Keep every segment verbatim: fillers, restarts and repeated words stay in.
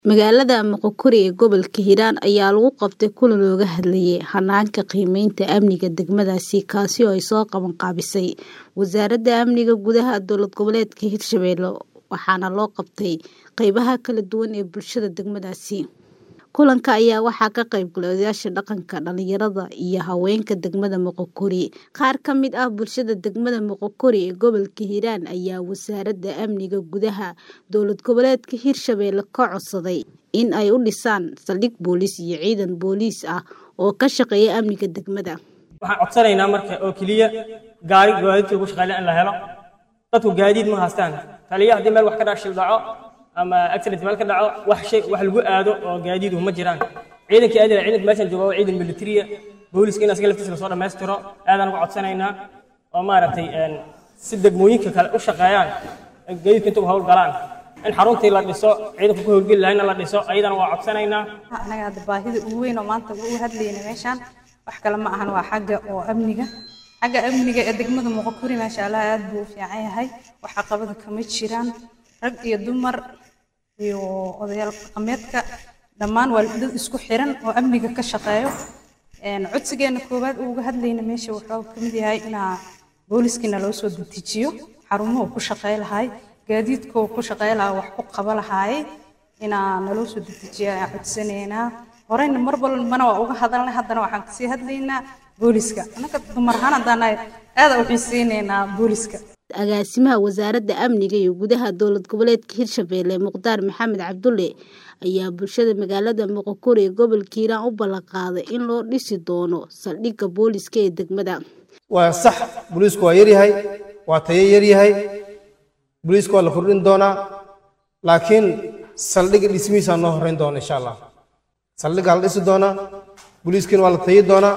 Magaalada Moqokuri ee gobolka Hiiraan ayaa lagu qabtay kulan looga hadlayay hanaanka qiimeynta amniga degmadaasi kaasi oo ay soo qaban qaabisay Wasaaradda Amniga Gudaha Dowlad Goboleedka Hirshabelle waxaana loo qabtay qaybaha kala duwan ee bulshada degmadaasi. Kulanka ayaa waxaa ka qayb galay odayaasha dhaqanka, dhalinyarada iyo haweenka degmada Moqokuri. Qaar ka mid ah bulshada degmada Moqokuri ee gobolka Hiiraan ayaa Wasaaradda Amniga Gudaha Dowlad Goboleedka Hirshabelle ka codsaday in ay u dhisaan saldhig booliis iyo ciidan booliis ah oo ka shaqeeya amniga degmada. Waxaan codsanaynaa marka oo kaliya gaari gaadiidka ugu shaqeeya in la helo. Dadku gaadiid ma haystaan. Taliyaha hadii meel wax ka dhashay dhaco ama accident meel ka dhaco wax shay wax lagu aado oo gaadiid uma jiraan. Ciidanka aadana ciidanka meeshan jooga waa ciidan military booliiska in asaga laftiisa soo dhameystiro aadan ugu codsanaynaa oo maaragtay een si degmooyinka kale u shaqeeyaan gaadiidka inta hawl galaan in xaruntii la dhiso ciidanka ku howlgal lahayn la dhiso ayadana waa codsanaynaa. Anaga hadda baahida ugu weyn oo maanta ugu hadlayna meeshan wax kale ma ahan waa xagga oo amniga xagga amniga ee degmada Moqokuri maasha Allah aad buu u fiican yahay wax caqabado kama jiraan rag iyo dumar iyo odayaal dhaqameedka dhammaan waa dad isku xiran oo amniga ka shaqeeyo een codsigeena koobaad uga hadlayna meesha wuxuu ka mid yahay in booliiskina loo soo dejiyo xarumaha ku shaqeey lahay gaadiidka ku shaqeey lahaa wax ku qaba lahay in naloo soo dejiyo codsaneena horeyna mar walbana waa uga hadalnay haddana waxaan ka sii hadlaynaa booliiska anaka dumar ahaan hadana aad u xiiseenaynaa booliiska. Agaasimaha Wasaaradda Amniga iyo Gudaha Dowlad Goboleedka Hirshabelle Muqdar Maxamed Cabdulle ayaa bulshada magaalada Moqokuri ee gobolka Hiiraan u ballan qaaday in loo dhisi doono saldhigga booliiska ee degmada. Waa sax booliisku waa yar yahay waa tayo yar yahay booliisku waa la kordhin doonaa laakiin saldhigga dhismihiisa noo horeyn doona insha Allah. Saldhigga la dhisi doonaa booliiskuna waa la tayo doonaa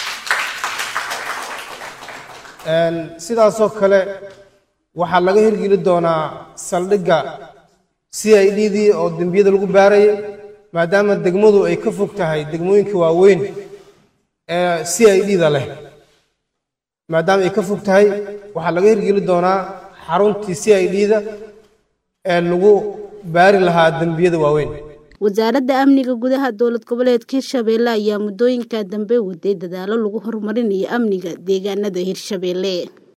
een sidaasoo kale waxaa laga hirgeli doonaa saldhigga C I D dii oo dambiyada lagu baaray maadaama degmadu ay ka fog tahay degmooyinka waaweyn ee C I D da leh maadaama ay ka fog tahay waxaa laga hirgeli doonaa xaruntii C I D da ee lagu baari lahaa dambiyada waaweyn. Wasaaradda Amniga Gudaha Dowlad Goboleedka Hirshabelle ayaa muddooyinka dambe waday dadaalo lagu horumarinayo amniga deegaanada Hirshabelle.